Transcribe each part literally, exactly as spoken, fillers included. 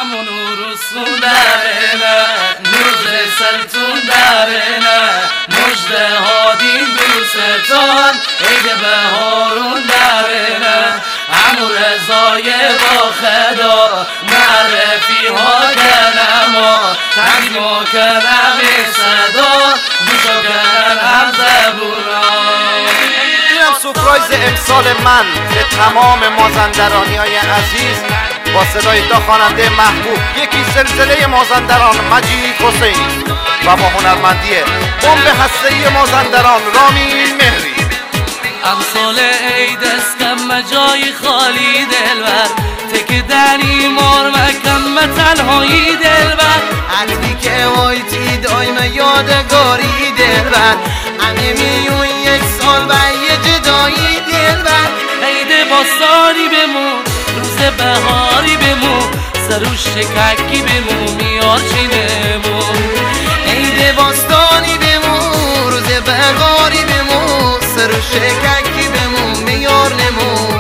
همون رسون درنه نوز سلطون درنه مجده هادین دوستان عید بهارون درنه همون رضای با خدا معرفی ها دنما تنگیما کنم صدا گوشا کنم هم زبونا. اینم سورپرایز امسال من به تمام مازندرانی های عزیز با صدای دو خواننده محبوب، یکی زلزله مازندران مجید حسینی و با هنرمندی بمب هسته‌ای مازندران رامین مهری. امسال عید اسکم جای خالی دلبر تک دنی مار مکم تنهایی دلبر عطری که وایتی دایم یادگاری دلبر همه میون یک سال و یه جدایی دلبر عید باستانی بمون روز بهاری بمون سر و شککی بمون میار چینمون عید باستانی بمون روز بهاری بمون سر و شککی بمون میار نمون.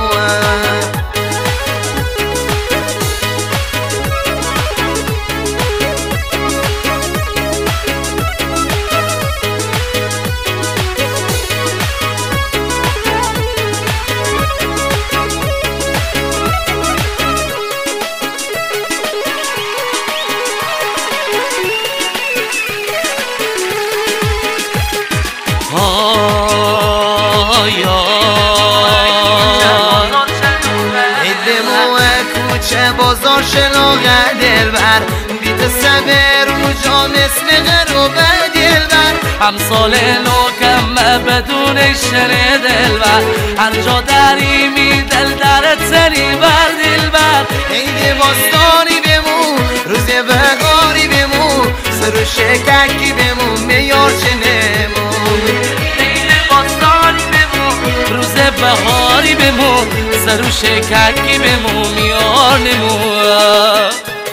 کوچه بازار شلاغه دلبر بیت سبر و جا مثل غروبه دلبر همسال نوکم بدون شن دلبر هر جا دریمی دل درت سری بر دلبر عید باستانی بمون روز بهاری بمون سر و شککی بمون میار چنمون عید باستانی بمون روز بهاری بمون سر و شککی بمون میار نمون.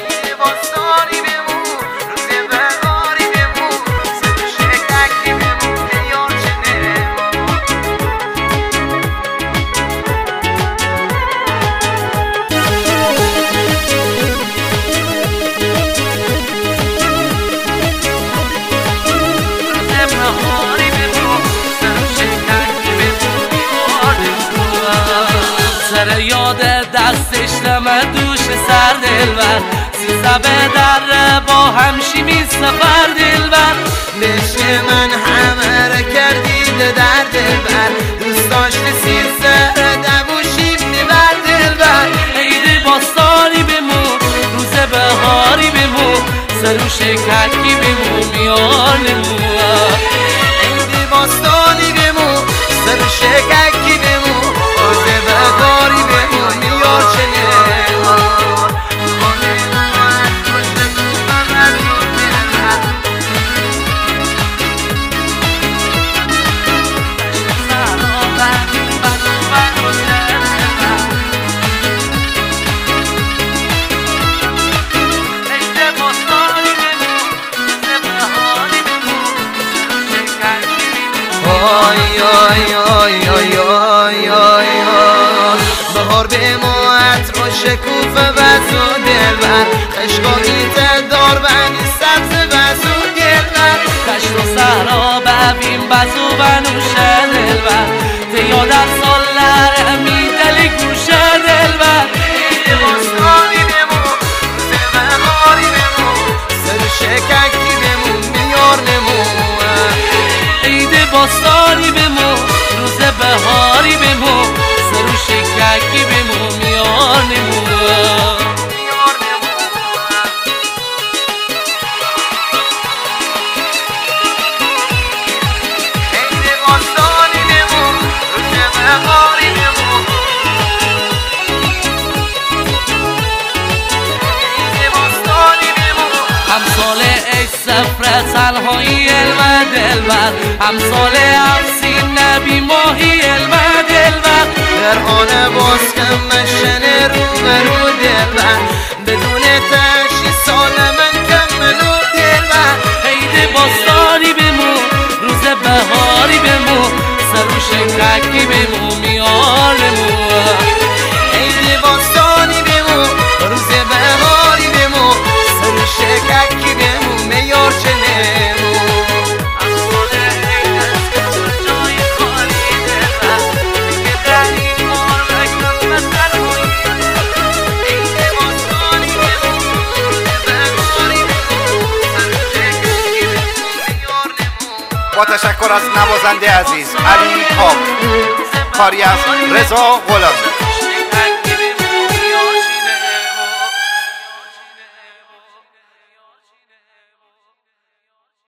سر یاد دستش لمه دوش سر دلبر سیزده به در با همشی می سفر دلبر بشه من همه را کردید در دلبر دوست داشت سیزده دوشیم میبر دلبر عید باستانی بمون روز بهاری بمون سر و شککی بمون میار نمون. عید باستانی بمون سر و شککی بمون روز بهاری بمون میار چنمون. آی آی آی آی آی آی بهار به ما عطر و شکوفه وزو دلبر خشقایی تدار بنی سبز وزو دلبر دشت و صحرا ببین بزو و نوشه دلبر تیا در سالر می دل گوشه دلبر عید باستانی بمون روز بهاری بمون سر شککی بمون میار نمون. عید باستانی بمون روز بهاری بمون سر و شککی بمون میار نمون. عید باستانی بمون روز بهاری بمون عید باستانی بمون همسال عید سفر تنهایی علم دلبر همسال عفسین نبی ماهی علم دلبر در آن باز کم مشن رو برو دلبر بدون تشی سال من کم منو دلبر عید باستانی بمون روز بهاری بمون سر و شککی بمون میار نمون. عید باستانی بمون روز بهاری بمون با تشکر از نوازنده عزیز علی کاک، کاری از رضا غلامی.